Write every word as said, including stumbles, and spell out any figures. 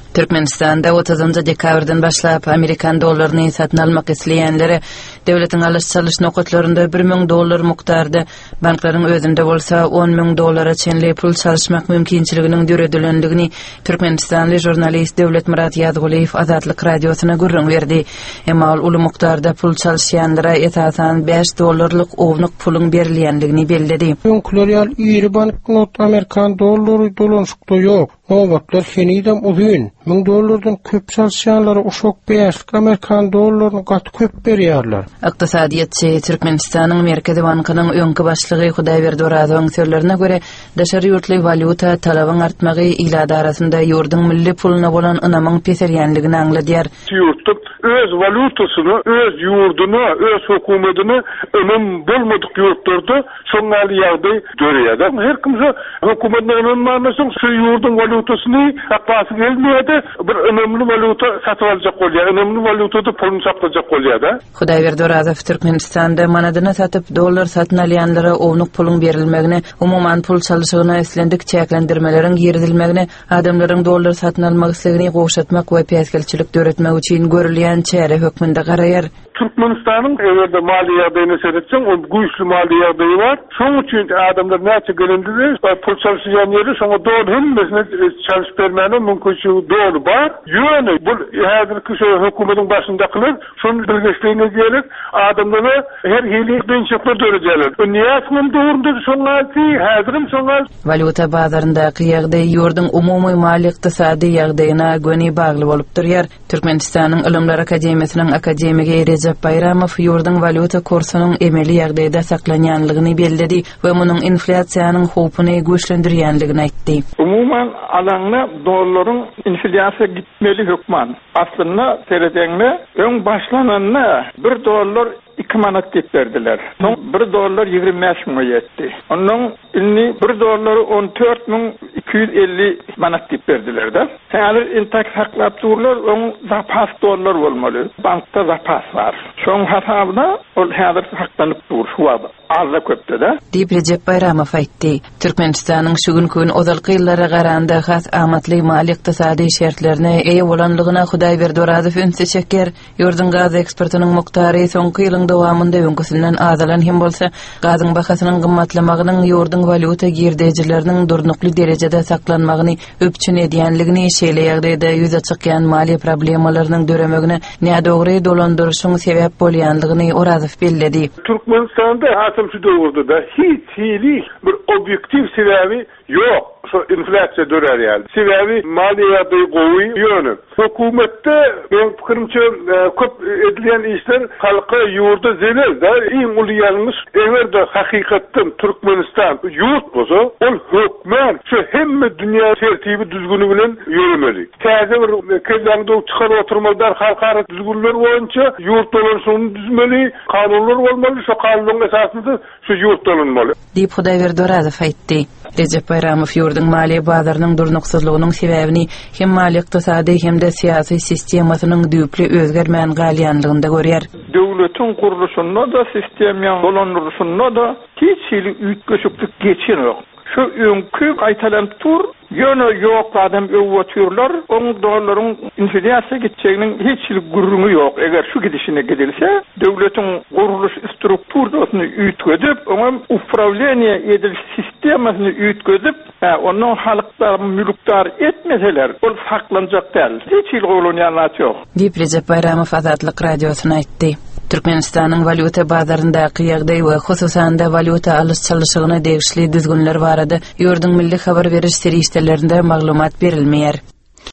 Türkmenistanda otuzuncu dekabrdan başlap Amerikan dollaryny satyn almak isleýänlere döwletiň alış-çalyş nokatlarynda bir ming dollar mukdarda, banklaryň özünde bolsa on ming dollara çenli pul çalyşmak mümkinçiliginiň döredilendigini Türkmenistanly jurnalist Döwlet Murat Ýazguliýew Azatlyk radiosyna gurrun berdi. Emma ul mukdarda pul çalyşýanlara etasan beş dollarlyk ownyk puluň berilýändigini belledi. Ýoklar ýa banknot Amerikan dollary dolanşykda ýok. Obatlar senidem uzun. ming dollardan köp çalşanlara uşak beş Amerikan dollaryny gat köp berýärler. Iqtisadiýatçy Türkmenistanyň Merkezi Bankynyň öňkü başlygy Hudaýberdi Orazowyň sözlerine göre daşary ýurtly valyuta talabyň artmagy ýyllar arasynda ýurduň milli puluna bolan ynamyň peserýänligini aňladýar. Ýurtdyň öz valyutasyny, öz ýurduny, öz hökümetini önem bolmadyk ýurtlarda şoňaly ýagdaý görýär. Her kimse hökümetden önemli şu ýurduň valyutasyny tapasy gelmedi. Bir önemli valyuta satyp aljak bolýar. Önemli valyutada pulny saklajak bolýar da. Hudaýberdi Orazow Türkmenistanda manadyny satyp dollar satyn alýanlara ownyk puluň berilmegini, umumyň pul çalyşygyna eslendik çäklendirmeleriň girdilmegini, adamlaryň dollar satyn almak islegini goşatmak we peskelçilik döretmek üçin görülýän çäre hökmünde garaýar. Türkmenistanyň ewelde mali ýagdaýyny seretseň, o güýçli mali ýagdaýy bar. Şoň üçin adamlar näçe gelendir, pul çalyşýan ýeri şoňa doğru hemmesine çalyş bermäne mümkinçiligi doğru bar. Ýöne bu häzirki şu hökümetiň başyndakylar şonu birleşdirýän gerek, adamlara her hili bençekler döredýärler. Bu niýetiniň doğrundur şoňaty, häzirim şoňa. Valyuta bazaryndaky ýagdaý ýurduň umumy mali ykdysady ýagdaýyna göni bagly bolup durýar. Türkmenistanyň Ilimler Akademiýasynyň akademigi Recep Bayramow ýurduň valyuta kursynyň emeli ýagdaýda saklanýanlygyny belledi we munyň inflasiýanyň howpuny güýçlendirýänligini aýtdy. Umuman alanyna dollaryň inflasiýa gitmeli hökman. Aslynda seredeňle öň başlananyna bir dollar iki manat dep berdiler. Soň bir dollar ýigirme beş ming ýetdi. Onuň ilni bir dollary on dört ming iki yüz elli manat dep berdiler da. Häzir intak saklap durlar, oň zapas dollar bolmaly. Bankda zapas bar. Şoň hasabyna ol häzir saklanyp dur. Şu azda köpde da. Diýip Recep Bayramow aýtdy. Türkmenistanyň şu günkü ozalky ýyllara garanda has amatly mali ykdysady şertlerine eýe bolanlygyna Hudaýberdi Orazow ünse çeker. Ýurduň gaz eksportynyň muktary soňky ýylyň dowamında öňküsinden azalan hem bolsa, gazyň bahasynyň gymmatlamagynyň ýurduň valyuta girdijileriniň durnukly derejede saklanmagyny öpçün edýänligini, şeýle ýagdaýda ýüze çykýan mali problemalarynyň döremegine nädogry dolandyrşyň sebäp bolýanlygyny Orazow belledi. Türkmenistanda hasym şu döwürde da hiç hili bir objektiv sebebi ýok. Şu inflasiýa dörerýär. Sebebi mali ýagdaý gowy ýöne. Hökümetde ben pikirimçe köp edilýän işler halka ýurda zelal da iň uly ýalňyş egerde hakykatdan Türkmenistan ýurt bolsa, ol hökmen şu hemme dünýä tertibi düzgünü bilen ýürümeli. Täze bir kezlerde çykar oturmalar halkara düzgünler boýunça ýurt dolanşygyny düzmeli, kanunlar bolmaly, şu kanunyň esasynda şu ýurt dolanmaly. Diýip Hudaýberdi Orazow aýtdy. Recep Bayramow ýurduň mali bazarnyň durnuksyzlygynyň sebäbini hem mali ykdysady hem de syýasy sistemasynyň düýpli özgermän galýanlygynda görýär. Döwletiň gurulşynda da sistemiýanyň dolandyrşynda da hiç hili üýtgeşiklik geçen ýok. Şu öňkü gaýtalanıp dur, ýöne ýok adam öwretýärler, oň dollaryň inflasiýa gitjeginiň hiç hili gurruny ýok. Eger şu gidişine gidilse, döwletiň guruluş strukturasyny üýtgedip, oňa upravleniýa edilýän sistemasyny üýtgedip, onuň halyklar mülkdar etmeseler, ol saklanjak däl. Hiç hili goýulýan ýok. Diýip Recep Bayramow Azatlyk radiosyna aýtdy. Türkmenistanyň valyuta bazaryndaky ýagdaý we hususan da valyuta alış-çalyşygyna degişli düzgünler barada ýurduň milli habar beriş serýişlerinde maglumat berilmeýär.